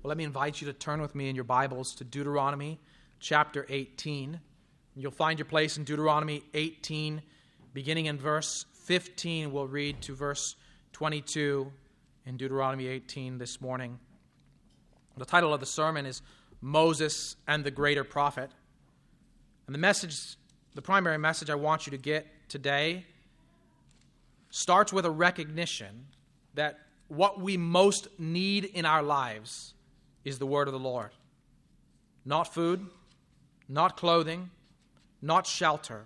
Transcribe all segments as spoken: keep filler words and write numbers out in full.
Well, let me invite you to turn with me in your Bibles to Deuteronomy chapter eighteen. You'll find your place in Deuteronomy eighteen, beginning in verse fifteen. We'll read to verse twenty-two in Deuteronomy eighteen this morning. The title of the sermon is Moses and the Greater Prophet. And the message, the primary message I want you to get today starts with a recognition that what we most need in our lives is the word of the Lord. Not food, not clothing, not shelter.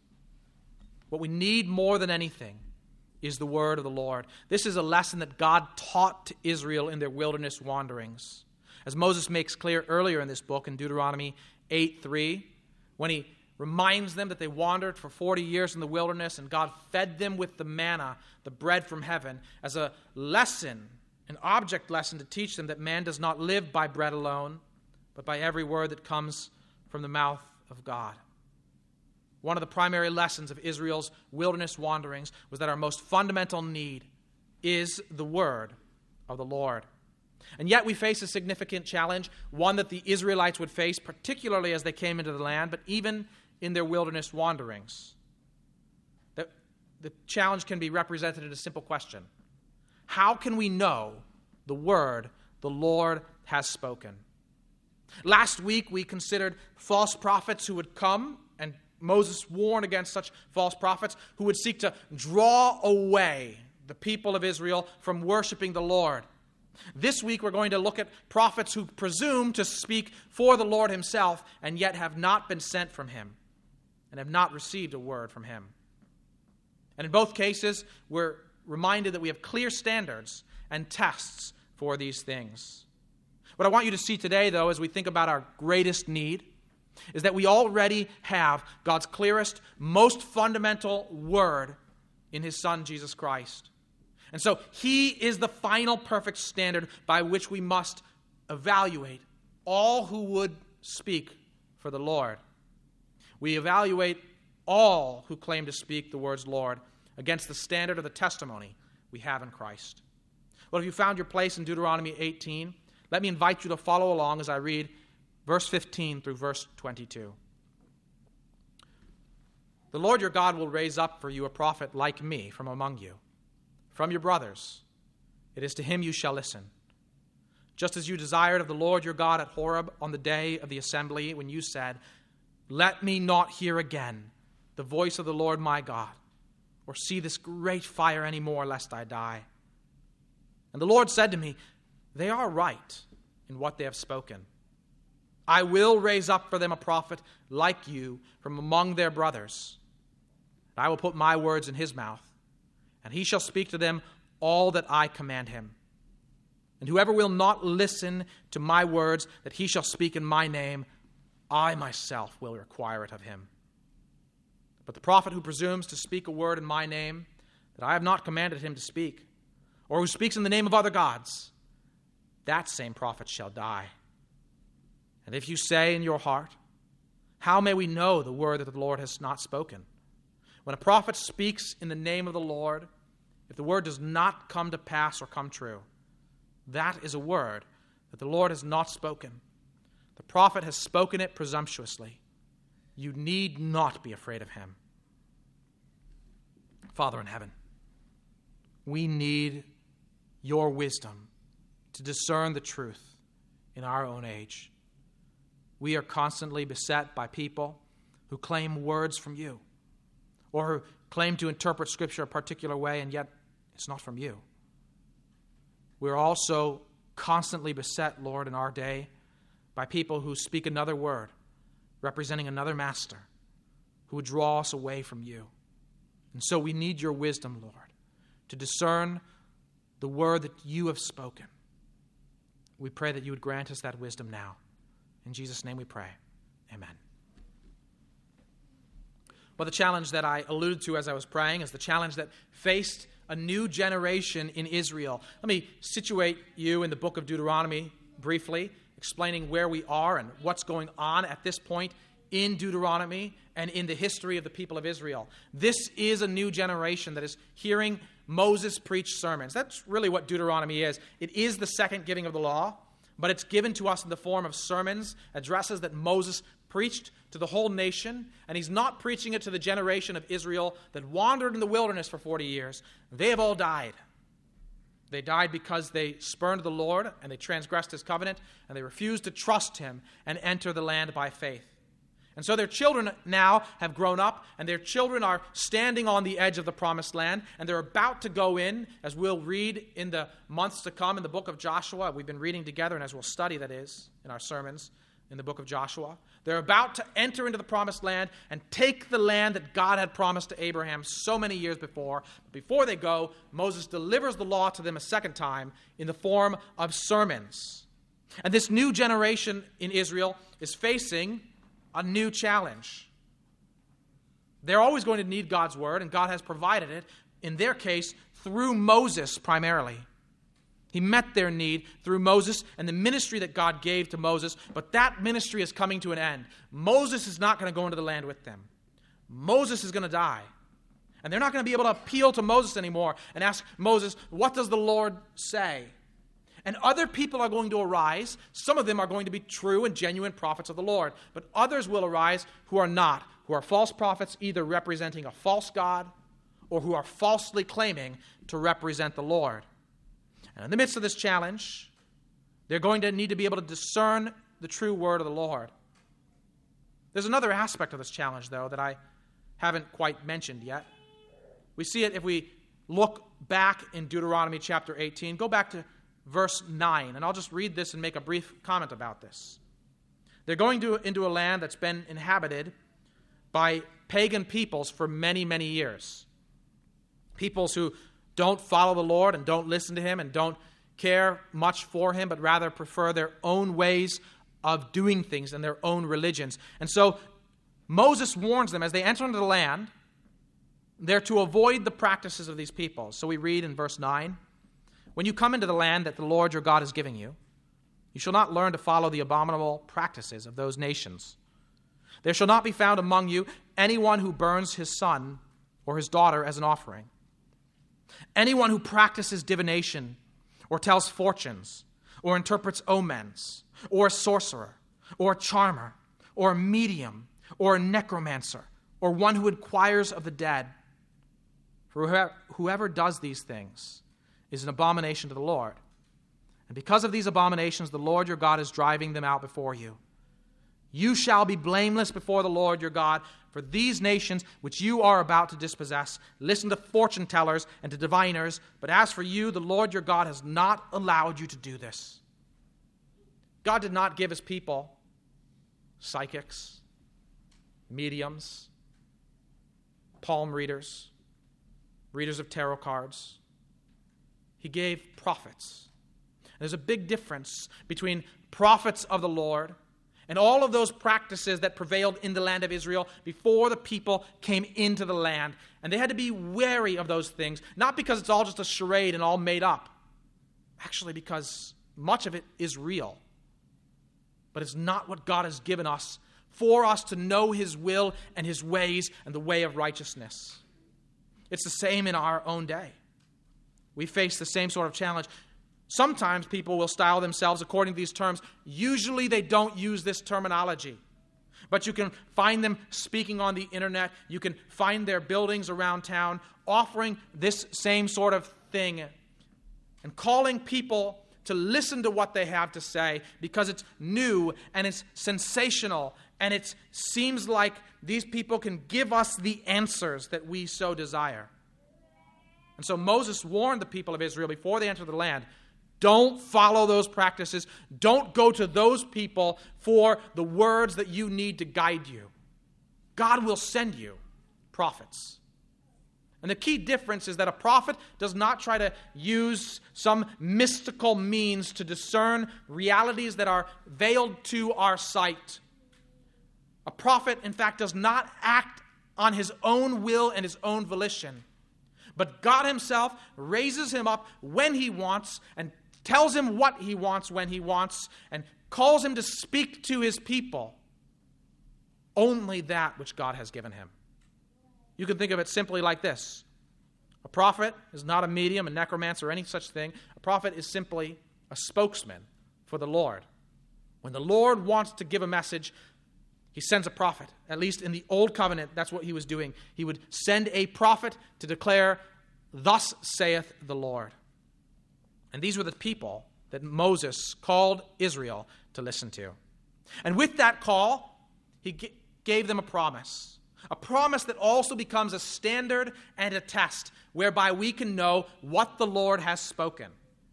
What we need more than anything is the word of the Lord. This is a lesson that God taught to Israel in their wilderness wanderings. As Moses makes clear earlier in this book in Deuteronomy eight three, when he reminds them that they wandered for forty years in the wilderness and God fed them with the manna, the bread from heaven, as a lesson, an object lesson to teach them that man does not live by bread alone, but by every word that comes from the mouth of God. One of the primary lessons of Israel's wilderness wanderings was that our most fundamental need is the word of the Lord. And yet we face a significant challenge, one that the Israelites would face, particularly as they came into the land, but even in their wilderness wanderings. The, the challenge can be represented in a simple question. How can we know the word the Lord has spoken? Last week we considered false prophets who would come, and Moses warned against such false prophets who would seek to draw away the people of Israel from worshiping the Lord. This week we're going to look at prophets who presume to speak for the Lord himself and yet have not been sent from him and have not received a word from him. And in both cases, we're reminded that we have clear standards and tests for these things. What I want you to see today, though, as we think about our greatest need, is that we already have God's clearest, most fundamental word in his Son, Jesus Christ. And so he is the final perfect standard by which we must evaluate all who would speak for the Lord. We evaluate all who claim to speak the words Lord against the standard of the testimony we have in Christ. Well, if you found your place in Deuteronomy eighteen, let me invite you to follow along as I read verse fifteen through verse twenty-two. The Lord your God will raise up for you a prophet like me from among you, from your brothers. It is to him you shall listen. Just as you desired of the Lord your God at Horeb on the day of the assembly, when you said, let me not hear again the voice of the Lord my God, or see this great fire any more, lest I die. And the Lord said to me, they are right in what they have spoken. I will raise up for them a prophet like you from among their brothers. I will put my words in his mouth, and he shall speak to them all that I command him. And whoever will not listen to my words that he shall speak in my name, I myself will require it of him. But the prophet who presumes to speak a word in my name that I have not commanded him to speak, or who speaks in the name of other gods, that same prophet shall die. And if you say in your heart, how may we know the word that the Lord has not spoken? When a prophet speaks in the name of the Lord, if the word does not come to pass or come true, that is a word that the Lord has not spoken. The prophet has spoken it presumptuously. You need not be afraid of him. Father in heaven, we need your wisdom to discern the truth in our own age. We are constantly beset by people who claim words from you, or who claim to interpret Scripture a particular way, and yet it's not from you. We're also constantly beset, Lord, in our day by people who speak another word, representing another master, who would draw us away from you. And so we need your wisdom, Lord, to discern the word that you have spoken. We pray that you would grant us that wisdom now. In Jesus' name we pray. Amen. Well, the challenge that I alluded to as I was praying is the challenge that faced a new generation in Israel. Let me situate you in the book of Deuteronomy briefly, explaining where we are and what's going on at this point in Deuteronomy and in the history of the people of Israel. This is a new generation that is hearing Moses preach sermons. That's really what Deuteronomy is. It is the second giving of the law, but it's given to us in the form of sermons, addresses that Moses preached to the whole nation, and he's not preaching it to the generation of Israel that wandered in the wilderness for forty years. They have all died. They died because they spurned the Lord, and they transgressed his covenant, and they refused to trust him and enter the land by faith. And so their children now have grown up, and their children are standing on the edge of the promised land, and they're about to go in, as we'll read in the months to come in the book of Joshua. We've been reading together, and as we'll study, that is, in our sermons in the book of Joshua. They're about to enter into the promised land and take the land that God had promised to Abraham so many years before. But before they go, Moses delivers the law to them a second time in the form of sermons. And this new generation in Israel is facing a new challenge. They're always going to need God's word, and God has provided it, in their case, through Moses primarily. He met their need through Moses and the ministry that God gave to Moses, but that ministry is coming to an end. Moses is not going to go into the land with them. Moses is going to die. And they're not going to be able to appeal to Moses anymore and ask Moses, what does the Lord say? And other people are going to arise. Some of them are going to be true and genuine prophets of the Lord, but others will arise who are not, who are false prophets, either representing a false god or who are falsely claiming to represent the Lord. And in the midst of this challenge, they're going to need to be able to discern the true word of the Lord. There's another aspect of this challenge, though, that I haven't quite mentioned yet. We see it if we look back in Deuteronomy chapter eighteen. Go back to verse nine, and I'll just read this and make a brief comment about this. They're going to, into a land that's been inhabited by pagan peoples for many, many years. Peoples who don't follow the Lord and don't listen to him and don't care much for him, but rather prefer their own ways of doing things and their own religions. And so Moses warns them as they enter into the land, they're to avoid the practices of these people. So we read in verse nine, when you come into the land that the Lord your God is giving you, you shall not learn to follow the abominable practices of those nations. There shall not be found among you anyone who burns his son or his daughter as an offering. Anyone who practices divination or tells fortunes or interprets omens or a sorcerer or a charmer or a medium or a necromancer or one who inquires of the dead. For whoever, whoever does these things is an abomination to the Lord. And because of these abominations, the Lord your God is driving them out before you. You shall be blameless before the Lord your God, for these nations which you are about to dispossess listen to fortune tellers and to diviners, but as for you, the Lord your God has not allowed you to do this. God did not give his people psychics, mediums, palm readers, readers of tarot cards. He gave prophets. And there's a big difference between prophets of the Lord and all of those practices that prevailed in the land of Israel before the people came into the land. And they had to be wary of those things, not because it's all just a charade and all made up. Actually, because much of it is real. But it's not what God has given us for us to know his will and his ways and the way of righteousness. It's the same in our own day. We face the same sort of challenge. Sometimes people will style themselves according to these terms. Usually they don't use this terminology. But you can find them speaking on the internet. You can find their buildings around town offering this same sort of thing and calling people to listen to what they have to say because it's new and it's sensational and it seems like these people can give us the answers that we so desire. And so Moses warned the people of Israel before they entered the land, don't follow those practices. Don't go to those people for the words that you need to guide you. God will send you prophets. And the key difference is that a prophet does not try to use some mystical means to discern realities that are veiled to our sight. A prophet, in fact, does not act on his own will and his own volition. But God himself raises him up when he wants and tells him what he wants when he wants and calls him to speak to his people only that which God has given him. You can think of it simply like this. A prophet is not a medium, a necromancer, or any such thing. A prophet is simply a spokesman for the Lord. When the Lord wants to give a message, he sends a prophet. At least in the Old Covenant, that's what he was doing. He would send a prophet to declare, "Thus saith the Lord." And these were the people that Moses called Israel to listen to. And with that call, he g- gave them a promise. A promise that also becomes a standard and a test whereby we can know what the Lord has spoken.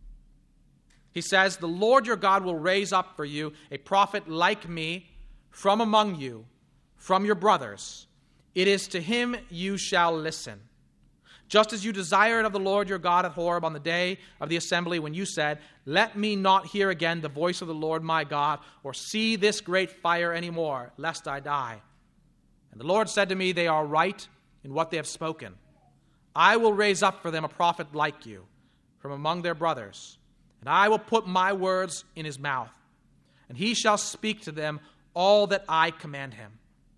He says, "The Lord your God will raise up for you a prophet like me from among you, from your brothers. It is to him you shall listen. Just as you desired of the Lord your God at Horeb on the day of the assembly when you said, 'Let me not hear again the voice of the Lord my God, or see this great fire anymore, lest I die.' And the Lord said to me, 'They are right in what they have spoken. I will raise up for them a prophet like you from among their brothers, and I will put my words in his mouth, and he shall speak to them all that I command him.'"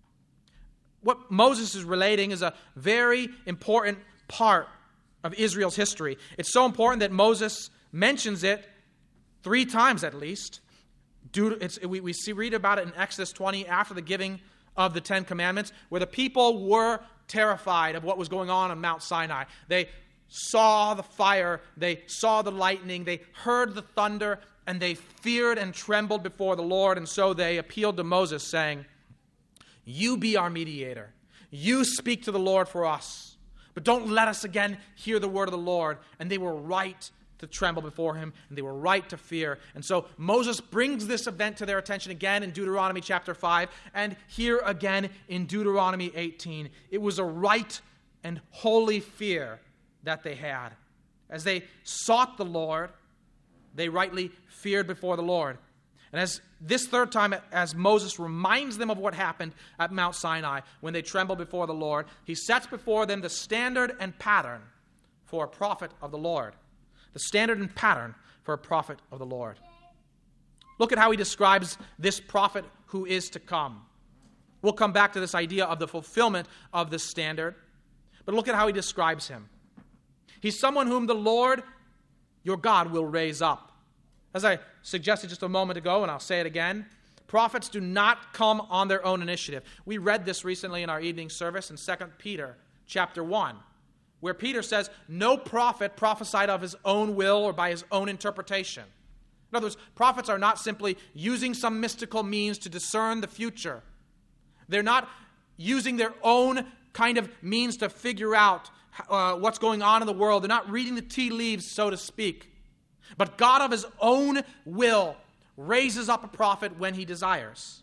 What Moses is relating is a very important part of Israel's history. It's so important that Moses mentions it three times at least. It's, we we see, read about it in Exodus twenty after the giving of the Ten Commandments, where the people were terrified of what was going on on Mount Sinai. They saw the fire, they saw the lightning, they heard the thunder, and they feared and trembled before the Lord. And so they appealed to Moses, saying, "You be our mediator. You speak to the Lord for us. But don't let us again hear the word of the Lord." And they were right to tremble before him, and they were right to fear. And so Moses brings this event to their attention again in Deuteronomy chapter five, and here again in Deuteronomy eighteen. It was a right and holy fear that they had. As they sought the Lord, they rightly feared before the Lord. And as this third time, as Moses reminds them of what happened at Mount Sinai when they trembled before the Lord, he sets before them the standard and pattern for a prophet of the Lord. The standard and pattern for a prophet of the Lord. Look at how he describes this prophet who is to come. We'll come back to this idea of the fulfillment of this standard, but look at how he describes him. He's someone whom the Lord your God will raise up. As I suggested just a moment ago, and I'll say it again, prophets do not come on their own initiative. We read this recently in our evening service in Second Peter chapter one, where Peter says, no prophet prophesied of his own will or by his own interpretation. In other words, prophets are not simply using some mystical means to discern the future. They're not using their own kind of means to figure out uh, what's going on in the world. They're not reading the tea leaves, so to speak. But God of his own will raises up a prophet when he desires.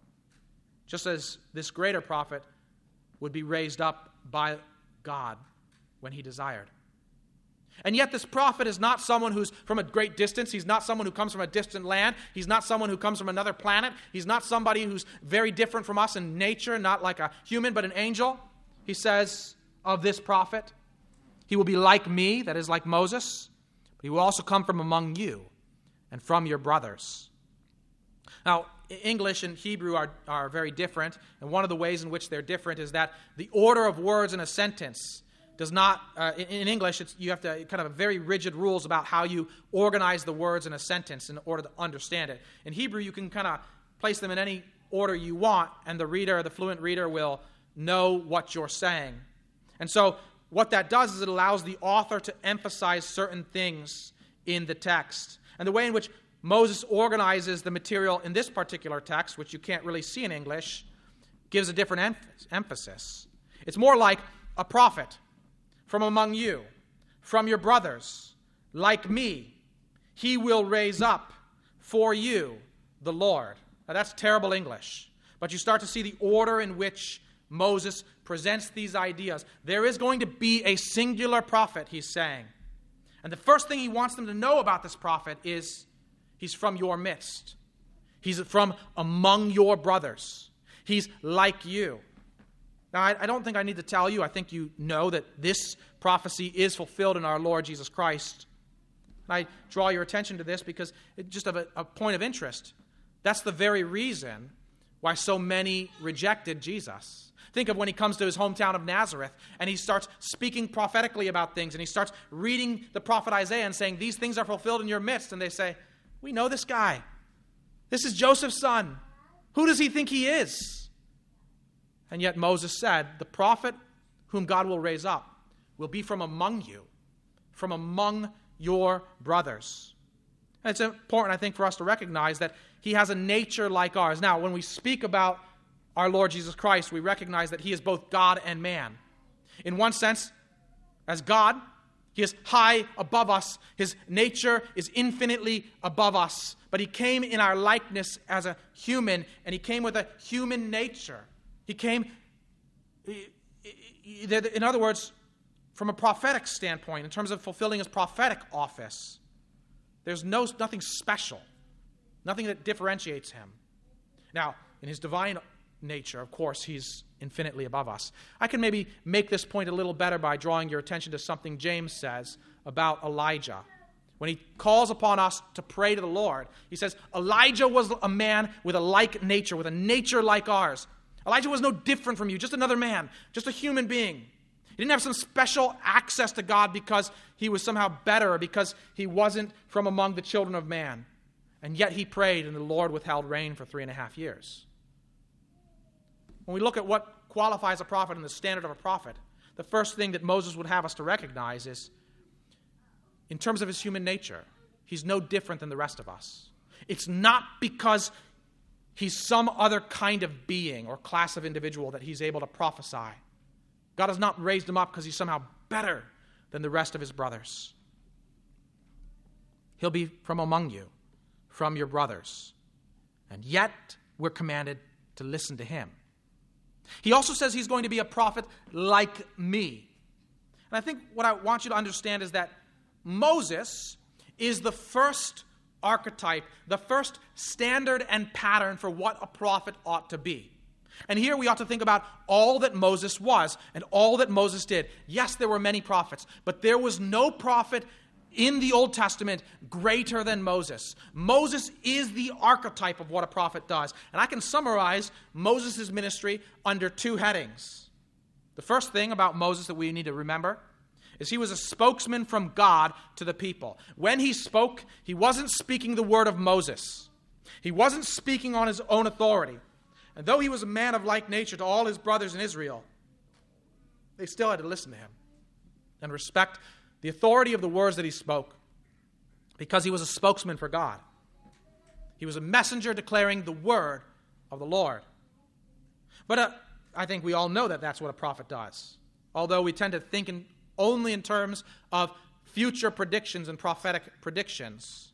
Just as this greater prophet would be raised up by God when he desired. And yet this prophet is not someone who's from a great distance. He's not someone who comes from a distant land. He's not someone who comes from another planet. He's not somebody who's very different from us in nature, not like a human, but an angel. He says of this prophet, he will be like me, that is like Moses, but he will also come from among you and from your brothers. Now, English and Hebrew are, are very different, and one of the ways in which they're different is that the order of words in a sentence does not, uh, in, in English, it's, you have to kind of very rigid rules about how you organize the words in a sentence in order to understand it. In Hebrew, you can kind of place them in any order you want, and the reader, the fluent reader, will know what you're saying. And so what that does is it allows the author to emphasize certain things in the text. And the way in which Moses organizes the material in this particular text, which you can't really see in English, gives a different em- emphasis. It's more like a prophet from among you, from your brothers, like me. He will raise up for you the Lord. Now that's terrible English, but you start to see the order in which Moses presents these ideas. There is going to be a singular prophet, he's saying. And the first thing he wants them to know about this prophet is he's from your midst. He's from among your brothers. He's like you. Now, I, I don't think I need to tell you. I think you know that this prophecy is fulfilled in our Lord Jesus Christ. I draw your attention to this because it's just a, a point of interest. That's the very reason why so many rejected Jesus. Think of when he comes to his hometown of Nazareth and he starts speaking prophetically about things and he starts reading the prophet Isaiah and saying, these things are fulfilled in your midst. And they say, We know this guy. This is Joseph's son. Who does he think he is? And yet Moses said, the prophet whom God will raise up will be from among you, from among your brothers. And it's important, I think, for us to recognize that he has a nature like ours. Now, when we speak about our Lord Jesus Christ, we recognize that he is both God and man. In one sense, as God, he is high above us. His nature is infinitely above us. But he came in our likeness as a human, and he came with a human nature. He came, in other words, from a prophetic standpoint, in terms of fulfilling his prophetic office. There's no nothing special, nothing that differentiates him. Now, in his divine nature, of course, he's infinitely above us. I can maybe make this point a little better by drawing your attention to something James says about Elijah. When he calls upon us to pray to the Lord, he says, Elijah was a man with a like nature, with a nature like ours. Elijah was no different from you, just another man, just a human being. He didn't have some special access to God because he was somehow better or because he wasn't from among the children of man. And yet he prayed, and the Lord withheld rain for three and a half years. When we look at what qualifies a prophet and the standard of a prophet, the first thing that Moses would have us to recognize is, in terms of his human nature, he's no different than the rest of us. It's not because he's some other kind of being or class of individual that he's able to prophesy. God has not raised him up because he's somehow better than the rest of his brothers. He'll be from among you, from your brothers. And yet, we're commanded to listen to him. He also says he's going to be a prophet like me. And I think what I want you to understand is that Moses is the first archetype, the first standard and pattern for what a prophet ought to be. And here we ought to think about all that Moses was and all that Moses did. Yes, there were many prophets, but there was no prophet in the Old Testament greater than Moses. Moses is the archetype of what a prophet does. And I can summarize Moses' ministry under two headings. The first thing about Moses that we need to remember is he was a spokesman from God to the people. When he spoke, he wasn't speaking the word of Moses. He wasn't speaking on his own authority. And though he was a man of like nature to all his brothers in Israel, they still had to listen to him and respect the authority of the words that he spoke, because he was a spokesman for God. He was a messenger declaring the word of the Lord. But uh, I think we all know that that's what a prophet does, although we tend to think in, only in terms of future predictions and prophetic predictions.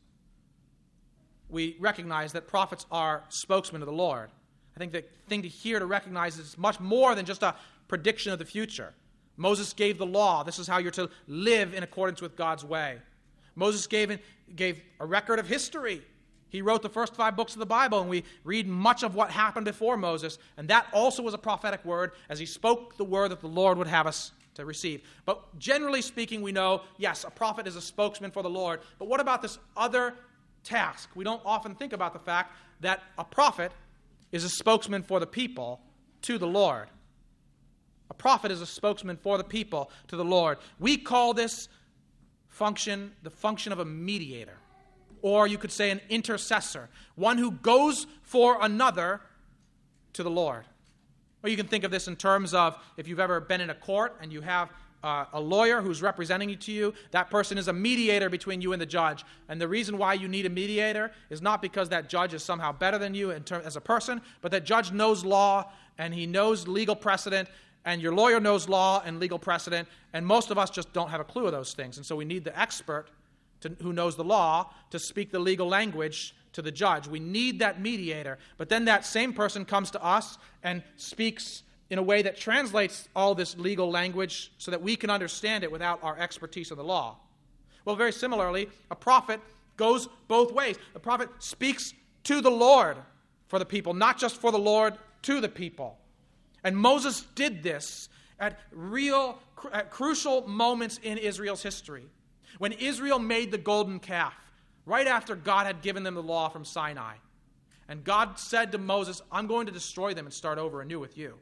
We recognize that prophets are spokesmen of the Lord. I think the thing to here to recognize is much more than just a prediction of the future. Moses gave the law. This is how you're to live in accordance with God's way. Moses gave, gave a record of history. He wrote the first five books of the Bible, and we read much of what happened before Moses, and that also was a prophetic word as he spoke the word that the Lord would have us to receive. But generally speaking, we know, yes, a prophet is a spokesman for the Lord, but what about this other task? We don't often think about the fact that a prophet is a spokesman for the people to the Lord. A prophet is a spokesman for the people to the Lord. We call this function the function of a mediator, or you could say an intercessor, one who goes for another to the Lord. Or you can think of this in terms of if you've ever been in a court and you have uh, a lawyer who's representing you to you, that person is a mediator between you and the judge. And the reason why you need a mediator is not because that judge is somehow better than you in term, as a person, but that judge knows law and he knows legal precedent, and your lawyer knows law and legal precedent, and most of us just don't have a clue of those things. And so we need the expert to, who knows the law to speak the legal language to the judge. We need that mediator. But then that same person comes to us and speaks in a way that translates all this legal language so that we can understand it without our expertise of the law. Well, very similarly, a prophet goes both ways. The prophet speaks to the Lord for the people, not just for the Lord to the people. And Moses did this at real, at crucial moments in Israel's history. When Israel made the golden calf, right after God had given them the law from Sinai. And God said to Moses, I'm going to destroy them and start over anew with you.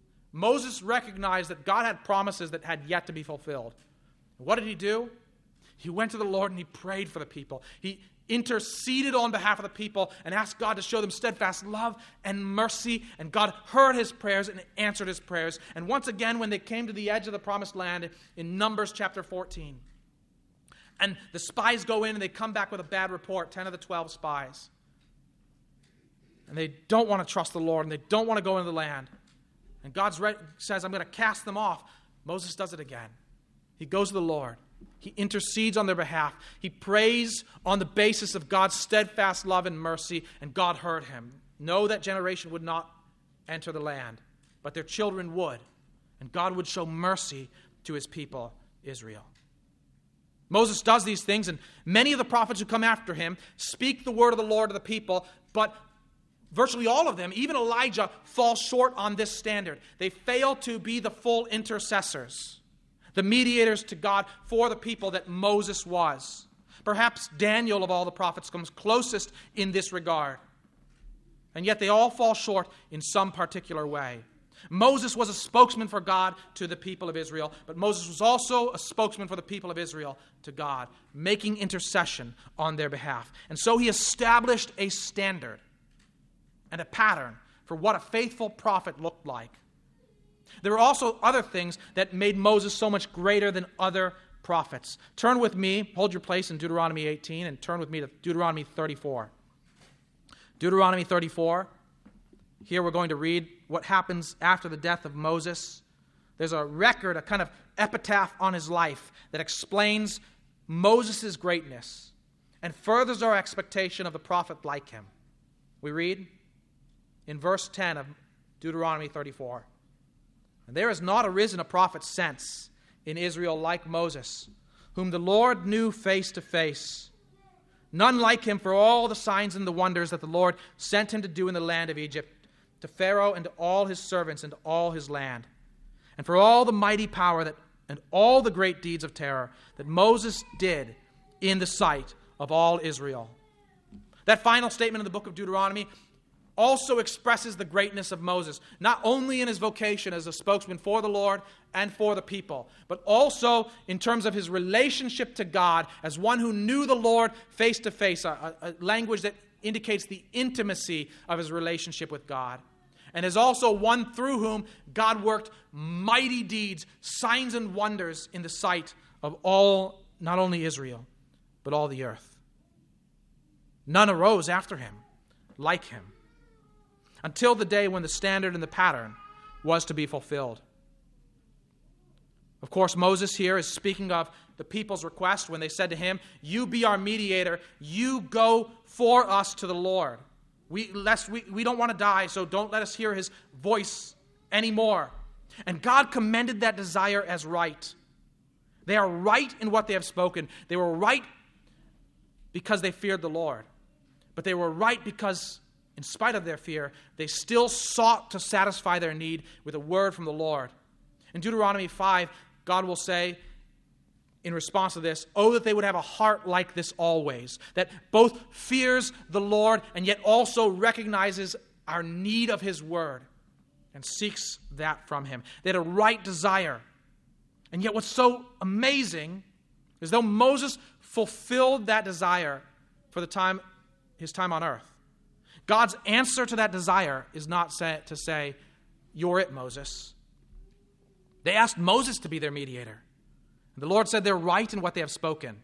Moses recognized that God had promises that had yet to be fulfilled. What did he do? He went to the Lord and he prayed for the people. He interceded on behalf of the people and asked God to show them steadfast love and mercy. And God heard his prayers and answered his prayers. And once again, when they came to the edge of the promised land in Numbers chapter fourteen, and the spies go in and they come back with a bad report, ten of the twelve spies. And they don't want to trust the Lord and they don't want to go into the land. And God says, I'm going to cast them off. Moses does it again. He goes to the Lord. He intercedes on their behalf. He prays on the basis of God's steadfast love and mercy, and God heard him. No, that generation would not enter the land, but their children would, and God would show mercy to his people, Israel. Moses does these things, and many of the prophets who come after him speak the word of the Lord to the people, but virtually all of them, even Elijah, fall short on this standard. They fail to be the full intercessors, the mediators to God for the people that Moses was. Perhaps Daniel of all the prophets comes closest in this regard. And yet they all fall short in some particular way. Moses was a spokesman for God to the people of Israel, but Moses was also a spokesman for the people of Israel to God, making intercession on their behalf. And so he established a standard and a pattern for what a faithful prophet looked like. There were also other things that made Moses so much greater than other prophets. Turn with me, hold your place in Deuteronomy eighteen, and turn with me to Deuteronomy thirty-four. Deuteronomy thirty-four. Here we're going to read what happens after the death of Moses. There's a record, a kind of epitaph on his life that explains Moses' greatness and furthers our expectation of a prophet like him. We read in verse ten of Deuteronomy thirty-four. And there has not arisen a prophet since in Israel like Moses, whom the Lord knew face to face. None like him for all the signs and the wonders that the Lord sent him to do in the land of Egypt, to Pharaoh and to all his servants and to all his land. And for all the mighty power that and all the great deeds of terror that Moses did in the sight of all Israel. That final statement in the book of Deuteronomy also expresses the greatness of Moses, not only in his vocation as a spokesman for the Lord and for the people, but also in terms of his relationship to God as one who knew the Lord face to face, a, a language that indicates the intimacy of his relationship with God, and is also one through whom God worked mighty deeds, signs and wonders in the sight of all, not only Israel, but all the earth. None arose after him like him, until the day when the standard and the pattern was to be fulfilled. Of course, Moses here is speaking of the people's request when they said to him, you be our mediator, you go for us to the Lord. We, lest we, we don't want to die, so don't let us hear his voice anymore. And God commended that desire as right. They are right in what they have spoken. They were right because they feared the Lord. But they were right because, in spite of their fear, they still sought to satisfy their need with a word from the Lord. In Deuteronomy five, God will say, in response to this, oh, that they would have a heart like this always, that both fears the Lord and yet also recognizes our need of his word and seeks that from him. They had a right desire. And yet what's so amazing is though Moses fulfilled that desire for the time, his time on earth, God's answer to that desire is not say, to say, you're it, Moses. They asked Moses to be their mediator. The Lord said they're right in what they have spoken.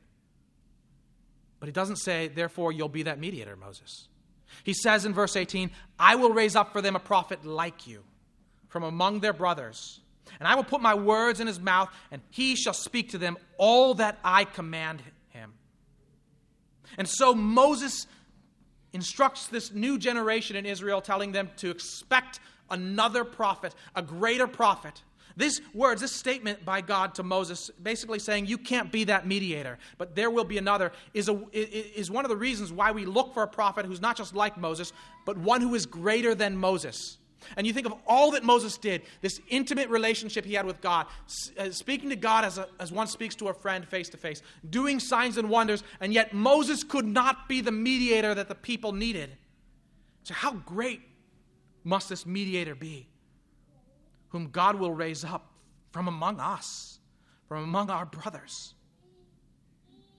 But he doesn't say, therefore, you'll be that mediator, Moses. He says in verse eighteen, I will raise up for them a prophet like you from among their brothers. And I will put my words in his mouth, and he shall speak to them all that I command him. And so Moses instructs this new generation in Israel, telling them to expect another prophet, a greater prophet. These words, this statement by God to Moses, basically saying you can't be that mediator, but there will be another, is, a, is one of the reasons why we look for a prophet who's not just like Moses, but one who is greater than Moses. And you think of all that Moses did, this intimate relationship he had with God, speaking to God as, a, as one speaks to a friend face to face, doing signs and wonders, and yet Moses could not be the mediator that the people needed. So how great must this mediator be, whom God will raise up from among us, from among our brothers?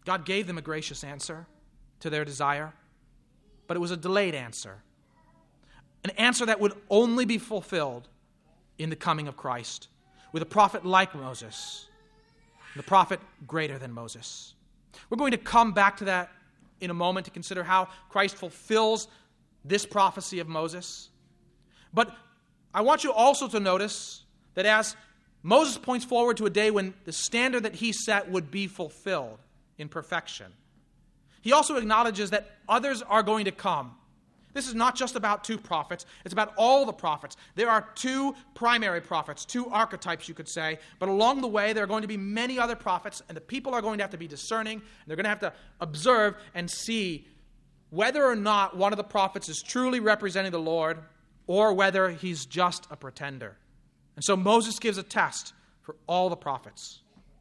God gave them a gracious answer to their desire, but it was a delayed answer. An answer that would only be fulfilled in the coming of Christ, with a prophet like Moses, and a prophet greater than Moses. We're going to come back to that in a moment to consider how Christ fulfills this prophecy of Moses. But I want you also to notice that as Moses points forward to a day when the standard that he set would be fulfilled in perfection, he also acknowledges that others are going to come. This is not just about two prophets. It's about all the prophets. There are two primary prophets, two archetypes, you could say. But along the way, there are going to be many other prophets, and the people are going to have to be discerning. And they're going to have to observe and see whether or not one of the prophets is truly representing the Lord or whether he's just a pretender. And so Moses gives a test for all the prophets.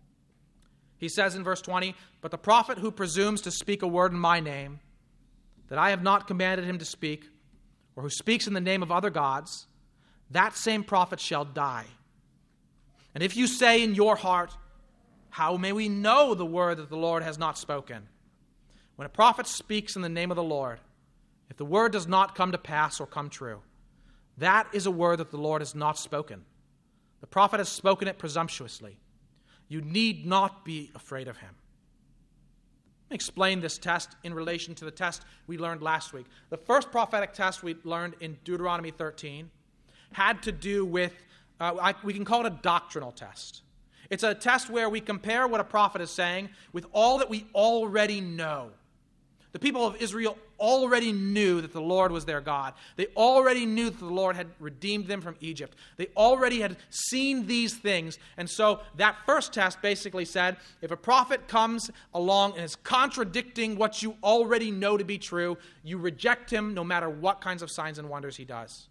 He says in verse twenty, "But the prophet who presumes to speak a word in my name, that I have not commanded him to speak, or who speaks in the name of other gods, that same prophet shall die. And if you say in your heart, how may we know the word that the Lord has not spoken? When a prophet speaks in the name of the Lord, if the word does not come to pass or come true, that is a word that the Lord has not spoken. The prophet has spoken it presumptuously. You need not be afraid of him." Let me explain this test in relation to the test we learned last week. The first prophetic test we learned in Deuteronomy thirteen had to do with, uh, I, we can call it a doctrinal test. It's a test where we compare what a prophet is saying with all that we already know. The people of Israel already knew that the Lord was their God. They already knew that the Lord had redeemed them from Egypt. They already had seen these things. And so that first test basically said, if a prophet comes along and is contradicting what you already know to be true, you reject him no matter what kinds of signs and wonders he does.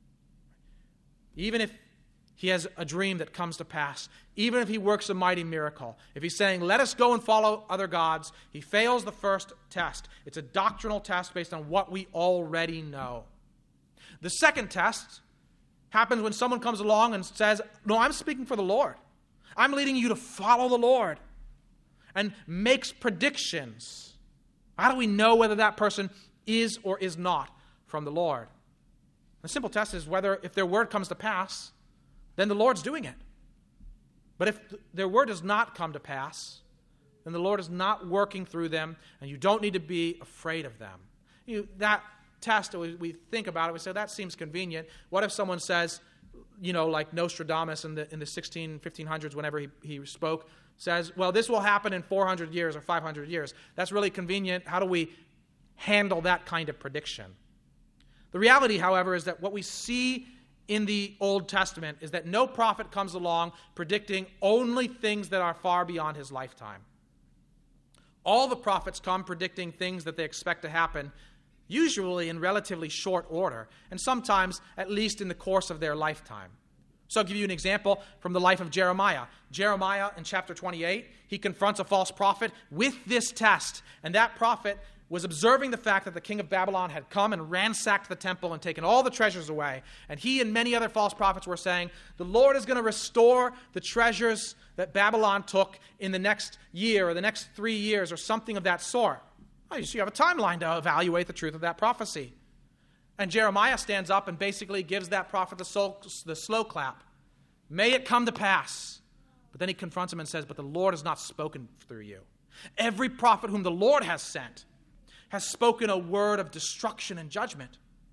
Even if he has a dream that comes to pass, even if he works a mighty miracle, if he's saying, let us go and follow other gods, he fails the first test. It's a doctrinal test based on what we already know. The second test happens when someone comes along and says, no, I'm speaking for the Lord. I'm leading you to follow the Lord, and makes predictions. How do we know whether that person is or is not from the Lord? The simple test is whether, if their word comes to pass, then the Lord's doing it. But if their word does not come to pass, then the Lord is not working through them, and you don't need to be afraid of them. You, that test, we, we think about it, we say, that seems convenient. What if someone says, you know, like Nostradamus in the in the sixteen, fifteen hundreds, whenever he, he spoke, says, well, this will happen in four hundred years or five hundred years. That's really convenient. How do we handle that kind of prediction? The reality, however, is that what we see in the Old Testament is that no prophet comes along predicting only things that are far beyond his lifetime. All the prophets come predicting things that they expect to happen, usually in relatively short order, and sometimes at least in the course of their lifetime. So I'll give you an example from the life of Jeremiah. Jeremiah, in chapter twenty-eight, he confronts a false prophet with this test, and that prophet was observing the fact that the king of Babylon had come and ransacked the temple and taken all the treasures away. And he and many other false prophets were saying, the Lord is going to restore the treasures that Babylon took in the next year or the next three years or something of that sort. Oh, so you have a timeline to evaluate the truth of that prophecy. And Jeremiah stands up and basically gives that prophet the, soul, the slow clap. May it come to pass. But then he confronts him and says, but the Lord has not spoken through you. Every prophet whom the Lord has sent has spoken a word of destruction and judgment.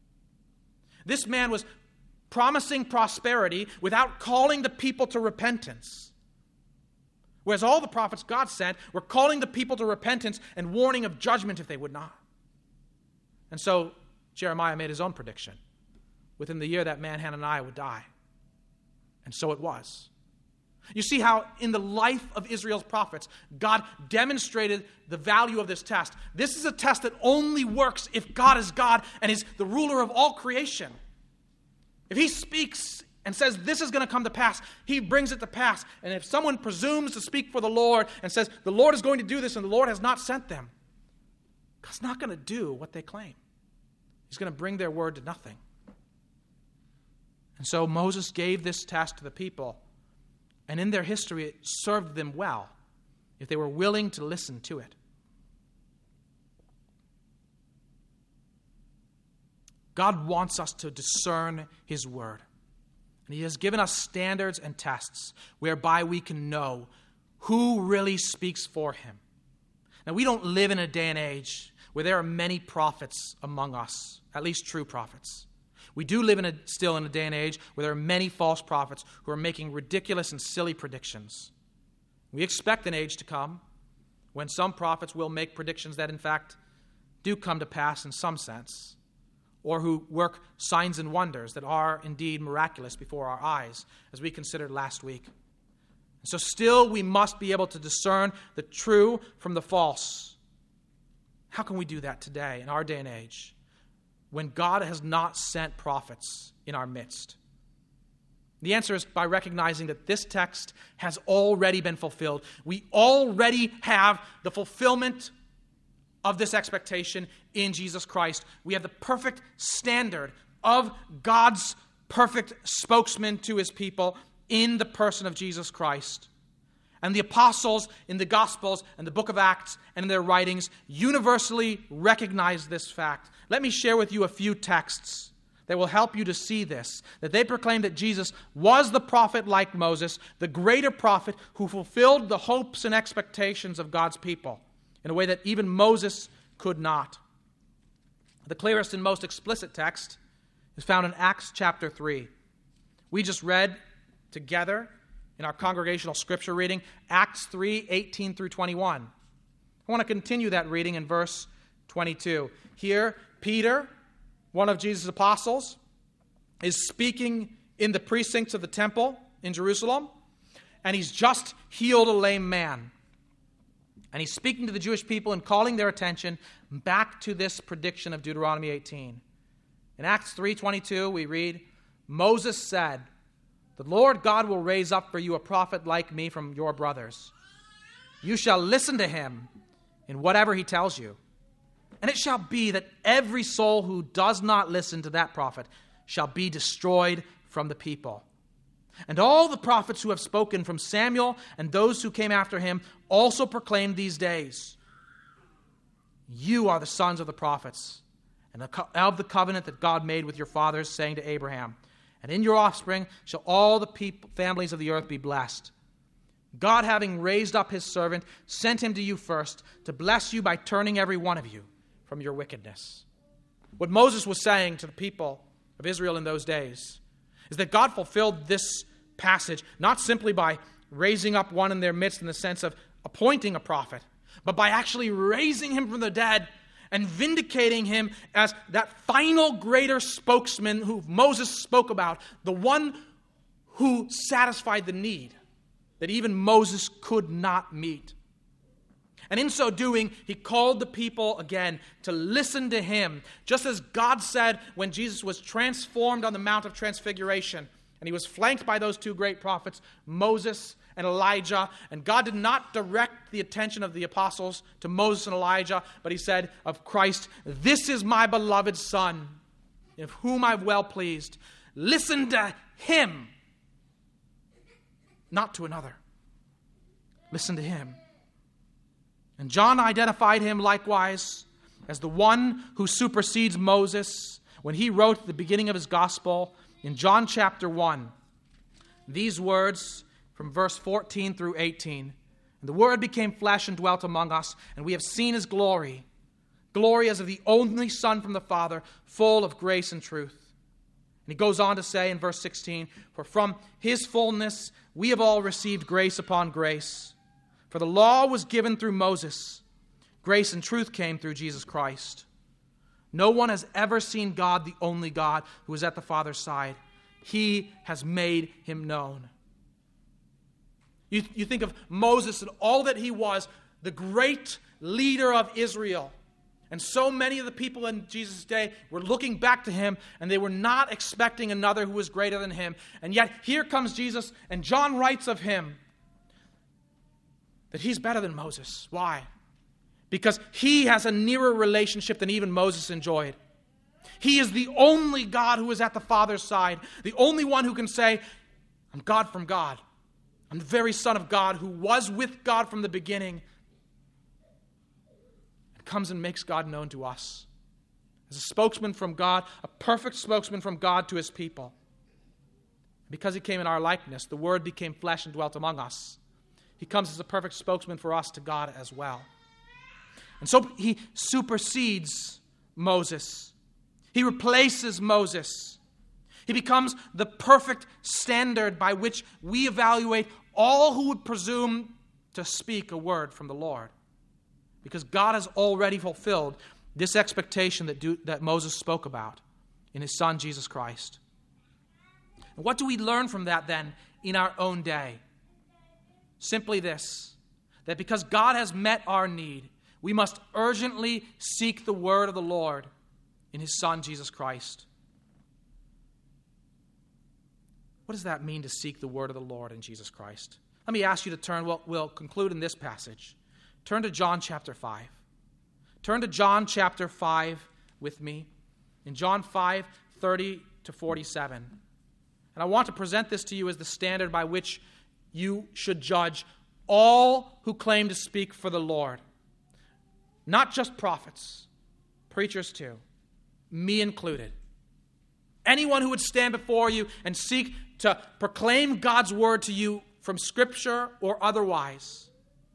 This man was promising prosperity without calling the people to repentance. Whereas all the prophets God sent were calling the people to repentance and warning of judgment if they would not. And so Jeremiah made his own prediction. Within the year that man Hananiah would die. And so it was. You see how in the life of Israel's prophets, God demonstrated the value of this test. This is a test that only works if God is God and is the ruler of all creation. If he speaks and says this is going to come to pass, he brings it to pass. And if someone presumes to speak for the Lord and says the Lord is going to do this and the Lord has not sent them, God's not going to do what they claim. He's going to bring their word to nothing. And so Moses gave this test to the people. And in their history, it served them well if they were willing to listen to it. God wants us to discern his word. And he has given us standards and tests whereby we can know who really speaks for him. Now, we don't live in a day and age where there are many prophets among us, at least true prophets. We do live in a, still in a day and age where there are many false prophets who are making ridiculous and silly predictions. We expect an age to come when some prophets will make predictions that, in fact, do come to pass in some sense, or who work signs and wonders that are indeed miraculous before our eyes, as we considered last week. So still we must be able to discern the true from the false. How can we do that today, in our day and age, when God has not sent prophets in our midst? The answer is by recognizing that this text has already been fulfilled. We already have the fulfillment of this expectation in Jesus Christ. We have the perfect standard of God's perfect spokesman to his people in the person of Jesus Christ. And the apostles in the Gospels and the book of Acts and in their writings universally recognize this fact. Let me share with you a few texts that will help you to see this, that they proclaim that Jesus was the prophet like Moses, the greater prophet who fulfilled the hopes and expectations of God's people in a way that even Moses could not. The clearest and most explicit text is found in Acts chapter three. We just read together in our congregational scripture reading Acts three, eighteen through twenty-one. I want to continue that reading in verse twenty-two. Here, Peter, one of Jesus' apostles, is speaking in the precincts of the temple in Jerusalem, and he's just healed a lame man. And he's speaking to the Jewish people and calling their attention back to this prediction of Deuteronomy eighteen. In Acts three twenty-two, we read, Moses said, "The Lord God will raise up for you a prophet like me from your brothers. You shall listen to him in whatever he tells you. And it shall be that every soul who does not listen to that prophet shall be destroyed from the people. And all the prophets who have spoken from Samuel and those who came after him also proclaimed these days. You are the sons of the prophets and of the covenant that God made with your fathers, saying to Abraham, and in your offspring shall all the people, families of the earth be blessed. God, having raised up his servant, sent him to you first to bless you by turning every one of you from your wickedness." What Moses was saying to the people of Israel in those days is that God fulfilled this passage not simply by raising up one in their midst in the sense of appointing a prophet, but by actually raising him from the dead and vindicating him as that final greater spokesman who Moses spoke about, the one who satisfied the need that even Moses could not meet. And in so doing, he called the people again to listen to him, just as God said when Jesus was transformed on the Mount of Transfiguration, and he was flanked by those two great prophets, Moses and Elijah. And God did not direct the attention of the apostles to Moses and Elijah, but he said of Christ, "This is my beloved Son, of whom I'm well pleased. Listen to him, not to another. Listen to him." And John identified him likewise as the one who supersedes Moses when he wrote at the beginning of his gospel in John chapter one. These words from verse fourteen through eighteen. "And the Word became flesh and dwelt among us, and we have seen his glory, glory as of the only Son from the Father, full of grace and truth." And he goes on to say in verse sixteen, "For from his fullness we have all received grace upon grace. For the law was given through Moses. Grace and truth came through Jesus Christ. No one has ever seen God, the only God, who is at the Father's side. He has made him known." You, you think of Moses and all that he was, the great leader of Israel. And so many of the people in Jesus' day were looking back to him, and they were not expecting another who was greater than him. And yet here comes Jesus, and John writes of him that he's better than Moses. Why? Because he has a nearer relationship than even Moses enjoyed. He is the only God who is at the Father's side, the only one who can say, "I'm God from God. I'm the very Son of God who was with God from the beginning," and comes and makes God known to us as a spokesman from God, a perfect spokesman from God to his people. Because he came in our likeness, the Word became flesh and dwelt among us. He comes as a perfect spokesman for us to God as well. And so he supersedes Moses. He replaces Moses. He becomes the perfect standard by which we evaluate all who would presume to speak a word from the Lord. Because God has already fulfilled this expectation that, do, that Moses spoke about in his Son, Jesus Christ. And what do we learn from that then in our own day? Simply this, that because God has met our need, we must urgently seek the word of the Lord in his Son, Jesus Christ. What does that mean to seek the word of the Lord in Jesus Christ? Let me ask you to turn, we'll, we'll conclude in this passage. Turn to John chapter five. Turn to John chapter five with me. In John five, thirty to forty-seven. And I want to present this to you as the standard by which you should judge all who claim to speak for the Lord. Not just prophets, preachers too, me included. Anyone who would stand before you and seek to proclaim God's word to you from Scripture or otherwise.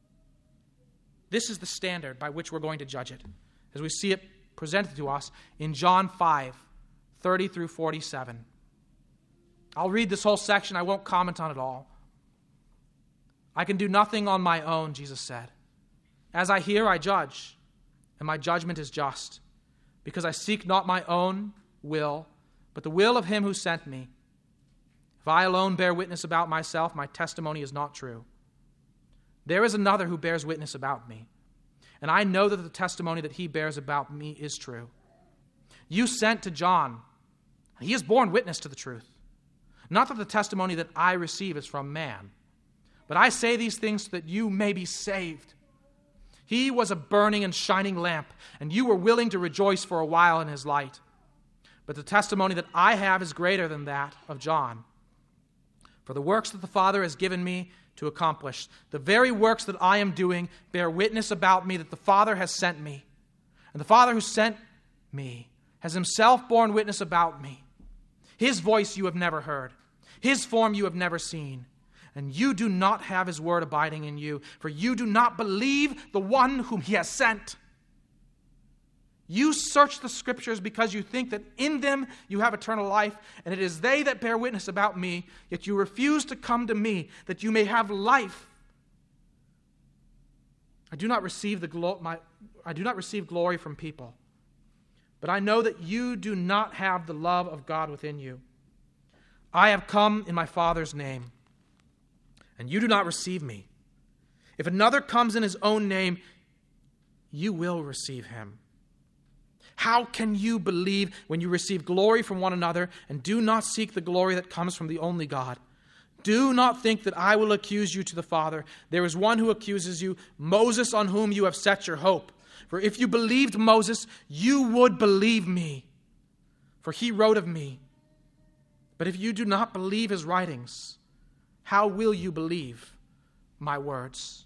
This is the standard by which we're going to judge it, as we see it presented to us in John five, thirty through forty-seven. I'll read this whole section. I won't comment on it all. I can do nothing on my own, Jesus said. As I hear, I judge, and my judgment is just, because I seek not my own will, but the will of him who sent me. If I alone bear witness about myself, my testimony is not true. There is another who bears witness about me, and I know that the testimony that he bears about me is true. You sent to John. He has borne witness to the truth. Not that the testimony that I receive is from man, but I say these things so that you may be saved. He was a burning and shining lamp, and you were willing to rejoice for a while in his light. But the testimony that I have is greater than that of John. For the works that the Father has given me to accomplish, the very works that I am doing, bear witness about me that the Father has sent me. And the Father who sent me has himself borne witness about me. His voice you have never heard. His form you have never seen. And you do not have his word abiding in you, for you do not believe the one whom he has sent. You search the Scriptures because you think that in them you have eternal life, and it is they that bear witness about me, yet you refuse to come to me that you may have life. I do not receive the glo- my, I do not receive glory from people, but I know that you do not have the love of God within you. I have come in my Father's name, and you do not receive me. If another comes in his own name, you will receive him. How can you believe when you receive glory from one another and do not seek the glory that comes from the only God? Do not think that I will accuse you to the Father. There is one who accuses you, Moses, on whom you have set your hope. For if you believed Moses, you would believe me, for he wrote of me. But if you do not believe his writings, how will you believe my words?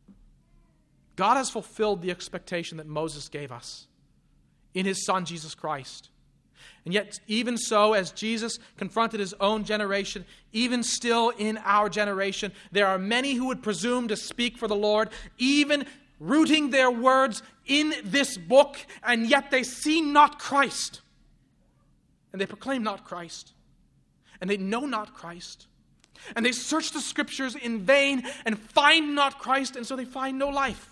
God has fulfilled the expectation that Moses gave us in his Son, Jesus Christ. And yet, even so, as Jesus confronted his own generation, even still in our generation, there are many who would presume to speak for the Lord, even rooting their words in this book, and yet they see not Christ. And they proclaim not Christ. And they know not Christ. And they search the Scriptures in vain and find not Christ, and so they find no life.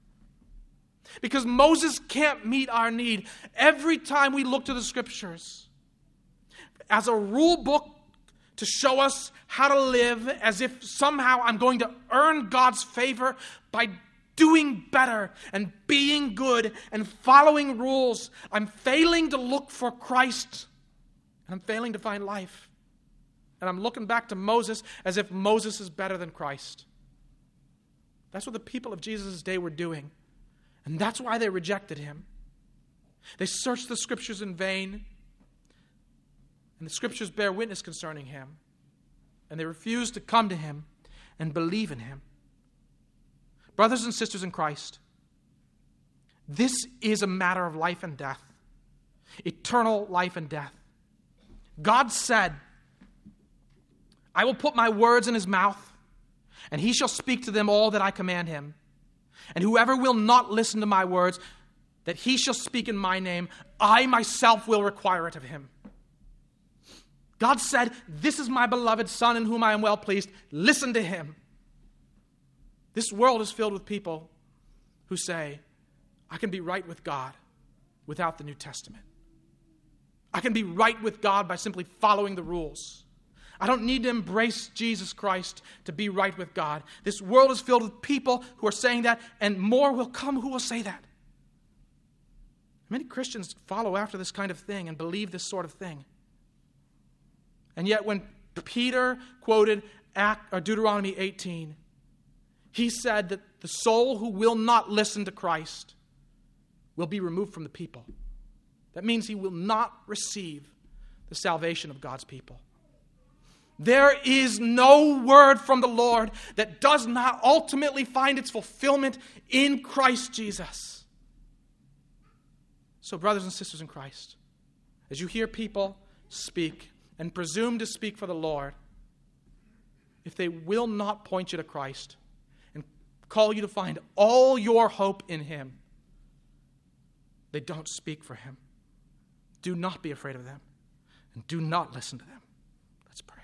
Because Moses can't meet our need. Every time we look to the Scriptures as a rule book to show us how to live, as if somehow I'm going to earn God's favor by doing better and being good and following rules, I'm failing to look for Christ, and I'm failing to find life. And I'm looking back to Moses as if Moses is better than Christ. That's what the people of Jesus' day were doing. And that's why they rejected him. They searched the Scriptures in vain. And the Scriptures bear witness concerning him. And they refused to come to him and believe in him. Brothers and sisters in Christ, this is a matter of life and death. eternal life and death. God said, I will put my words in his mouth, and he shall speak to them all that I command him. And whoever will not listen to my words, that he shall speak in my name, I myself will require it of him. God said, this is my beloved Son in whom I am well pleased. Listen to him. This world is filled with people who say, I can be right with God without the New Testament. I can be right with God by simply following the rules. I don't need to embrace Jesus Christ to be right with God. This world is filled with people who are saying that, and more will come who will say that. Many Christians follow after this kind of thing and believe this sort of thing. And yet when Peter quoted Act, or Deuteronomy eighteen, he said that the soul who will not listen to Christ will be removed from the people. That means he will not receive the salvation of God's people. There is no word from the Lord that does not ultimately find its fulfillment in Christ Jesus. So, brothers and sisters in Christ, as you hear people speak and presume to speak for the Lord, if they will not point you to Christ and call you to find all your hope in him, they don't speak for him. Do not be afraid of them, and do not listen to them. Let's pray.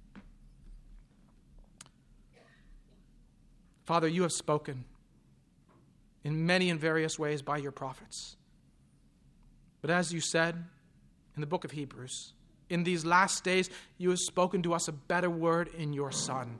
Father, you have spoken in many and various ways by your prophets. But as you said in the book of Hebrews, in these last days you have spoken to us a better word in your Son.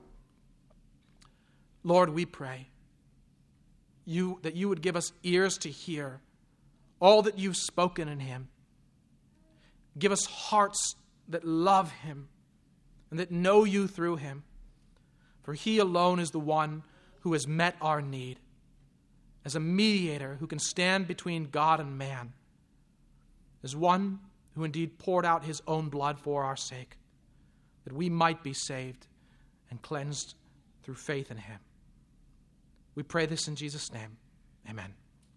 Lord, we pray you that you would give us ears to hear all that you've spoken in him. Give us hearts that love him and that know you through him. For he alone is the one who has met our need as a mediator who can stand between God and man, as one who indeed poured out his own blood for our sake, that we might be saved and cleansed through faith in him. We pray this in Jesus' name. Amen.